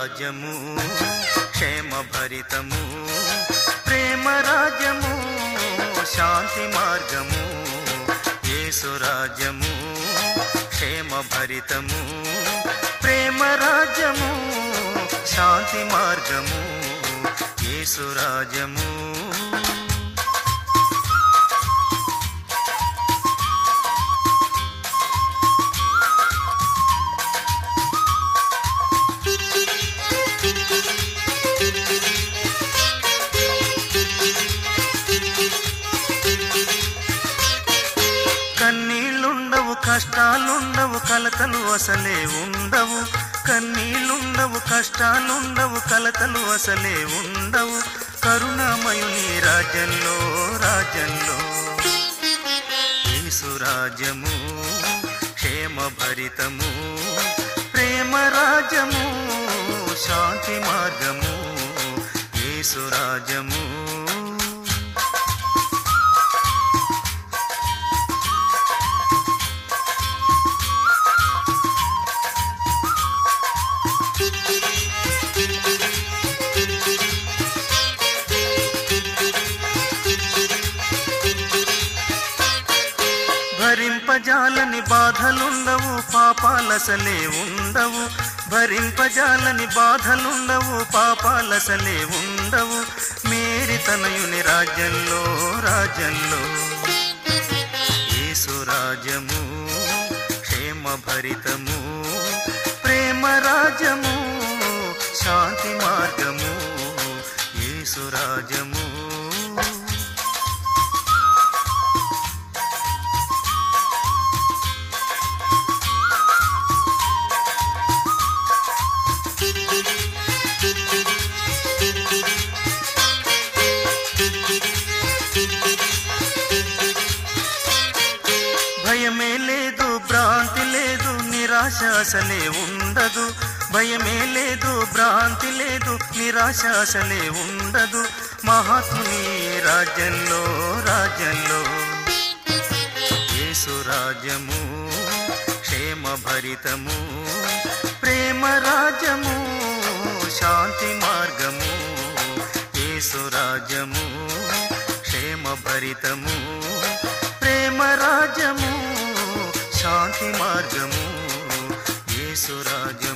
రాజ్యము క్షేమ భరితము ప్రేమ రాజ్యము శాంతి మార్గము యేసు రాజ్యము క్షేమ భరితము ప్రేమ రాజ్యము శాంతి మార్గము యేసు రాజ్యము కన్నీళ్ళుండవు కష్టాలుండవు కలతలు అసలే ఉండవు కన్నీళ్ళుండవు కష్టాలుండవు కలతలు అసలే ఉండవు కరుణామయుని రాజ్యంలో రాజ్యంలో యేసు రాజ్యము క్షేమ భరితము ప్రేమ రాజ్యము శాంతి మార్గము యేసు రాజ్యము భరింపజాలని బాధలుండవు పాపాలసలే ఉండవు భరింపజాలని బాధలుండవు పాపాలసలే ఉండవు మేరీ తనయుని రాజ్యంలో రాజ్యంలో యేసు రాజ్యము క్షేమ భరితము ప్రేమ రాజ్యము శాంతి మార్గము యేసు రాజ్యము భయమే లేదు భ్రాంతి లేదు నిరాశ అసలే ఉండదు భయమే లేదు భ్రాంతి లేదు నిరాశ అసలే ఉండదు మహాత్ముని రాజ్యంలో రాజ్యంలో యేసు రాజ్యము క్షేమ భరితము ప్రేమ రాజ్యము శాంతి మార్గము యేసు రాజ్యము క్షేమ భరితము ప్రేమ రాజ్యము శాంతి మార్గము యేసు రాజ్యము